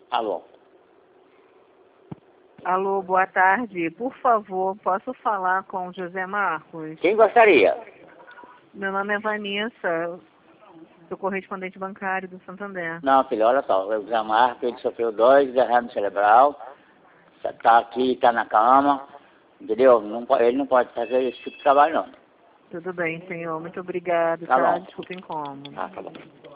Alô? Alô, boa tarde. Por favor, posso falar com o José Marcos? Quem gostaria? Meu nome é Vanessa, sou correspondente bancário do Santander. Não, filho, olha só, o Zé Marcos, ele sofreu 2 derrames cerebral, tá aqui, tá na cama, entendeu? Ele não pode fazer esse tipo de trabalho, não. Tudo bem, senhor. Muito obrigado, Tá tá? bom. Desculpa o incômodo. Ah, tá bom.